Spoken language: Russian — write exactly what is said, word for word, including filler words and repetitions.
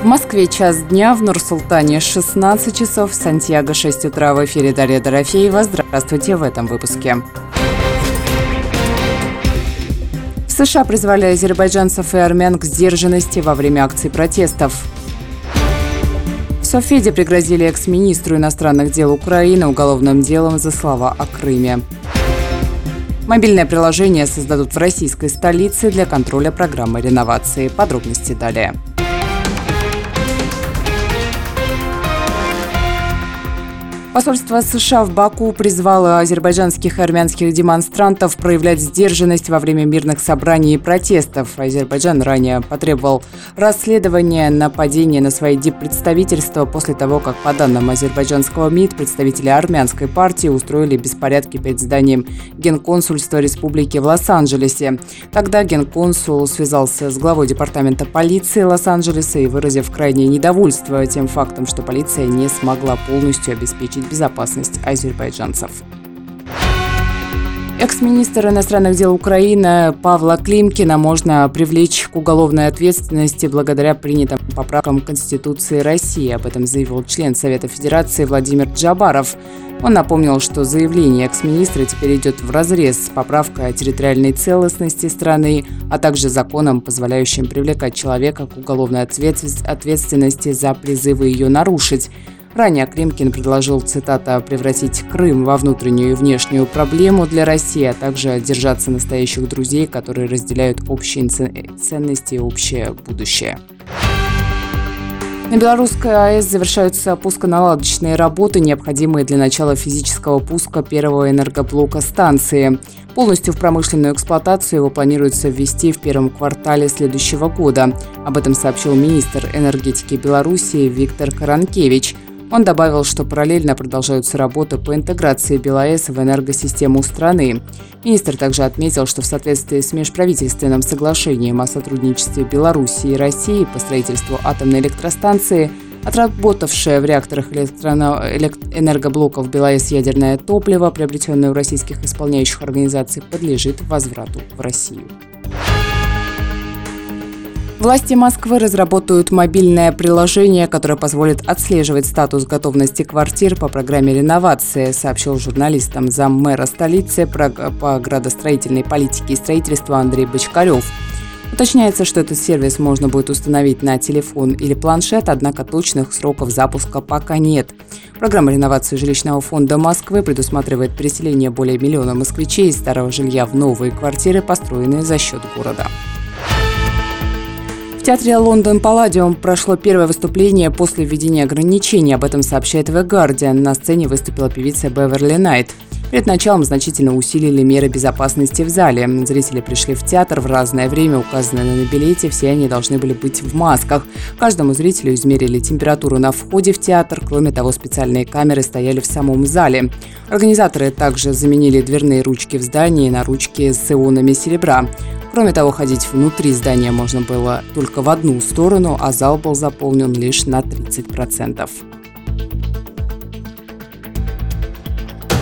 В Москве час дня, в Нур-Султане шестнадцать часов, в Сантьяго шесть утра. В эфире Дарья Дорофеева. Здравствуйте в этом выпуске. В США призвали азербайджанцев и армян к сдержанности во время акций протестов. В Совфеде пригрозили экс-министру иностранных дел Украины уголовным делом за слова о Крыме. Мобильное приложение создадут в российской столице для контроля программы реновации. Подробности далее. Посольство США в Баку призвало азербайджанских и армянских демонстрантов проявлять сдержанность во время мирных собраний и протестов. Азербайджан ранее потребовал расследования нападения на свои диппредставительства после того, как, по данным азербайджанского МИД, представители армянской партии устроили беспорядки перед зданием Генконсульства республики в Лос-Анджелесе. Тогда генконсул связался с главой департамента полиции Лос-Анджелеса и, выразив крайнее недовольство тем фактом, что полиция не смогла полностью обеспечить безопасность азербайджанцев. Экс-министр иностранных дел Украины Павла Климкина можно привлечь к уголовной ответственности благодаря принятым поправкам Конституции России. Об этом заявил член Совета Федерации Владимир Джабаров. Он напомнил, что заявление экс-министра теперь идет вразрез с поправкой о территориальной целостности страны, а также законом, позволяющим привлекать человека к уголовной ответственности за призывы ее нарушить. Ранее Климкин предложил, цитата, «превратить Крым во внутреннюю и внешнюю проблему для России, а также держаться настоящих друзей, которые разделяют общие ценности и общее будущее». На Белорусской АЭС завершаются пусконаладочные работы, необходимые для начала физического пуска первого энергоблока станции. Полностью в промышленную эксплуатацию его планируется ввести в первом квартале следующего года. Об этом сообщил министр энергетики Беларуси Виктор Каранкевич. Он добавил, что параллельно продолжаются работы по интеграции БелАЭС в энергосистему страны. Министр также отметил, что в соответствии с межправительственным соглашением о сотрудничестве Беларуси и России по строительству атомной электростанции, отработавшее в реакторах электроно... энергоблоков БелАЭС ядерное топливо, приобретенное у российских исполняющих организаций, подлежит возврату в Россию. Власти Москвы разработают мобильное приложение, которое позволит отслеживать статус готовности квартир по программе реновации, сообщил журналистам заммэра столицы по градостроительной политике и строительству Андрей Бочкарев. Уточняется, что этот сервис можно будет установить на телефон или планшет, однако точных сроков запуска пока нет. Программа реновации жилищного фонда Москвы предусматривает переселение более миллиона москвичей из старого жилья в новые квартиры, построенные за счет города. В театре Лондон Палладиум прошло первое выступление после введения ограничений. Об этом сообщает The Guardian. На сцене выступила певица Беверли Найт. Перед началом значительно усилили меры безопасности в зале. Зрители пришли в театр в разное время, указанное на билете, все они должны были быть в масках. Каждому зрителю измерили температуру на входе в театр. Кроме того, специальные камеры стояли в самом зале. Организаторы также заменили дверные ручки в здании на ручки с ионами серебра. Кроме того, ходить внутри здания можно было только в одну сторону, а зал был заполнен лишь на тридцать процентов.